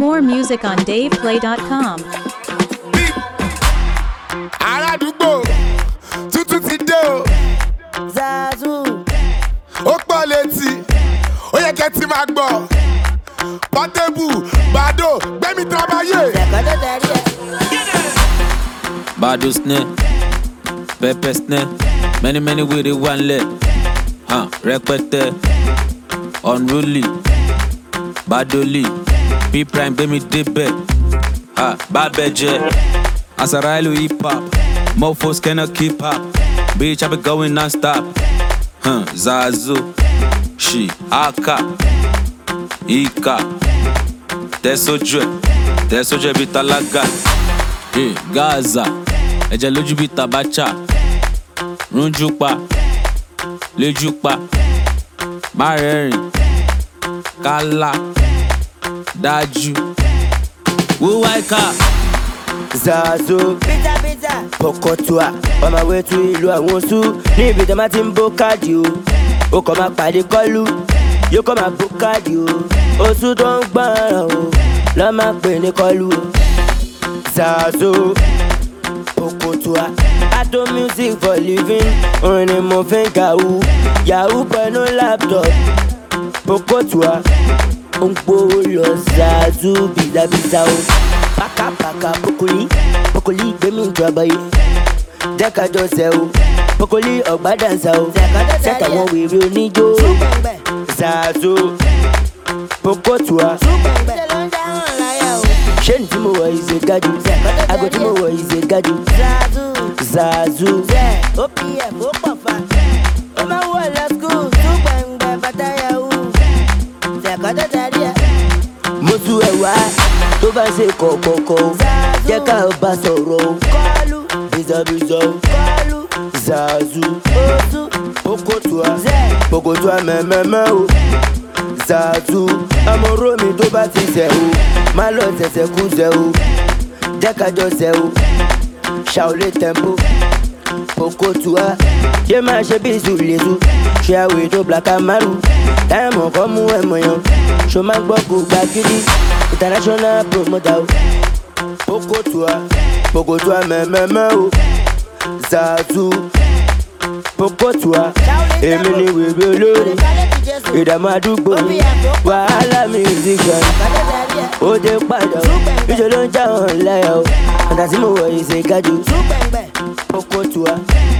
More music on DavePlay.com. Aládùúgbò tuntun ti dé o. Zazu. Ó pọ̀ létí, ó yẹ kẹ́ ti máa gbọ́. Portable, Bado, gbẹ́mí trabayé. Ṣèkọ́dọ̀ darí ẹ̀. Bado snare, pepper snare, many with it one leg. Rẹpẹtẹ, unruly, Badoli, P prime gbẹ́mí débẹ̀. Babẹjẹ, Asarailu hip hop, mofos cannot keep up. Bitch, I be going non-stop. Zazu, she, Aka, Ika, Tesoje bi talaga. Gaza, ẹ̀jẹ̀ lójú bí tabacha. Rúnjú pa, lójú pa. Má rẹ́rìn, kálá, dájú. Wúwá ìka. Zazu. Pizza. Pokotua. On my way to ìlú àwọn oṣù. Níbi tí a máa ti ń bó káàdì o. Ó kàn máa pàdé kọ́lù. Yóò kàn máa bó káàdì o. Oṣù tó ń gbọ́ràn o. Lọ́ máa pè ní kọ́lù o. Zazu. Pokotua. I do music for living. Orin ni mo fi ń kàwú. Yahoo pẹ̀lú laptop. Pokotua. Ó ń gbówó lọ Zazu bìzàbìzà o. Paka Pokoli gbẹ̀mí trabayé. Jẹ́ ká jọ ṣe o. Pokoli ọ̀gbá dansa o. Sẹ́tà wọn wèrè oníjó. Zazu Pokotua. Ṣé ní tí mo wọ̀ ìṣe gájú? Ago tí mo wọ̀ ìṣe gájú. Zazu OPF ó pọ̀ fa. Ó máa ń wọ̀ lọ skul. Túgbẹ̀ngbẹ̀ bàtà yahoo. Ṣèkọ́dọ̀ darí ẹ̀. Mo tú ẹ̀ wá. Tó bá ṣe kọ̀kọ̀kọ̀ jẹ́ ká bá sọ̀rọ̀ o. Kọ́lù bìzọ̀bìzọ̀ o. Kọ́lù Zazu Pokotua mẹ́mẹ́mẹ́ o. Zazu amọ̀ró mi tó bá ti ṣẹ̀ o. Má lọ ṣẹ̀ṣẹ̀ kú ṣẹ̀ o. Jẹ́ ká jọ ṣẹ̀ o. Ṣàolé tempo Pokotua. Ṣé máa ṣe bí ìṣúlẹ̀ṣù? Ṣé àwẹ̀ tó black and maru? Táyàmọ̀ kọ́ mú ẹ̀mọ̀ yan. Ṣo máa gbọ́ kó gbà gidi? International promoter o. Pokotua mẹ́mẹ́mẹ́ o. Zazu Pokotua. Èmi ni wèrè olórí. Ìdààmú àdúgbò mi. Wàhálà musician. Ó dé padà o. Níṣẹ́ ló ń já hàn láyà o. Àtà tí mo wọ̀ ìṣe gájú. Pokotua.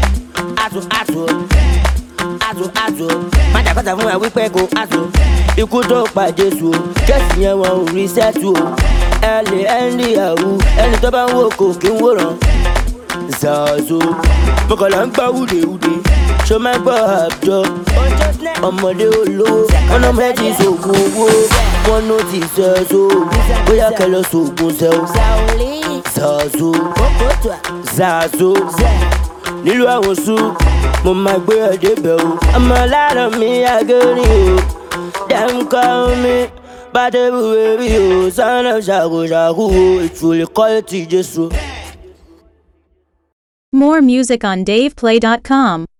Azu. Májàkọ́ta fún wa wípé kò azu. Ikú tó pa Jésù o. Jésù yẹn wọn ò rí sẹ́tù o. Ẹni yahoo. Ẹni tó bá ń wò kò kí ń wòran. Zazu Mọ̀kànlá ń gbá wúdewúde. Ṣo máa gbọ́ àjọ? Ọmọdé olówó. Wọ́n náà fẹ́ ti ṣògùn owó. Wọ́n ló ti ṣẹ́ṣó. Bóyá kẹ́ lọ ṣògùn ṣẹ́ o. Zazu nílùú àwọn oṣù. Mo máa gbé ọdẹ bẹ̀ o. Ọmọ lára mi àgẹ́rì o. Dem call me Bado baby o. Son of Shaku o. Ìtúlẹ̀ kọ́ ti Jésù. More music on DavePlay.com.